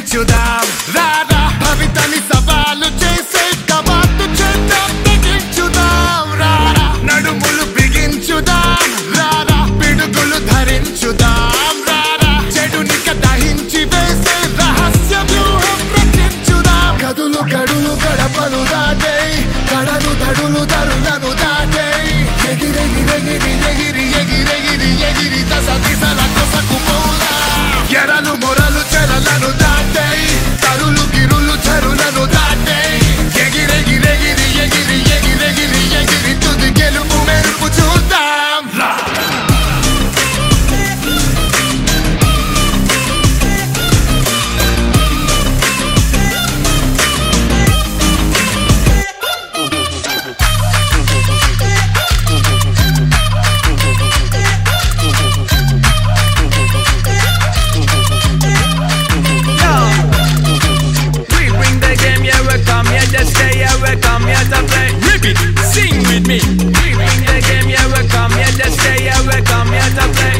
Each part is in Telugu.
నటించుదాం రారా భవితని సవాలు చేసే కవాతు చేద్దాం తెగించుదాం రారా నడుములు బిగించుదాం రారా పిడుగులు ధరించుదాం రారా చెడునిక దహించి వేసే రహస్య వ్యూహం రచించుదాం గదులు గడులు గడపలు దాటే కడలు దడులు దరులను దాటే ఎగిరెగిరెగిరి ఎగిరి ఎగిరెగిరి ఎగిరి దశ దిశల కొసకు పోలా ఎరలు మొరలు చెరలను దాటే తరులు గిరులు చెరులను దాటే ఎగిరెగిరెగిరి ఎగిరి ఎగిరెగిరి ఎగిరి తుది గెలుపు మెరుపు చూద్దాం రా Come here to play. Repeat, sing with me. We bring the game, yeah, we come here to stay, yeah, we come here to play.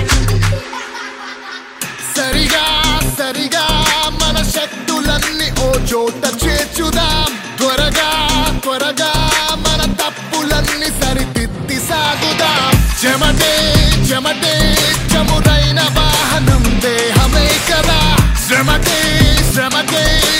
సరిగా సరిగా మన శక్తులన్నీ ఓ చోట చేర్చుదాం త్వరగా త్వరగా మన తప్పులన్నీ సరిదిద్ది సాగుదాం చెమటే చెమటే చమురైన వాహనం దేహమే కదా శ్రమటే శ్రమటే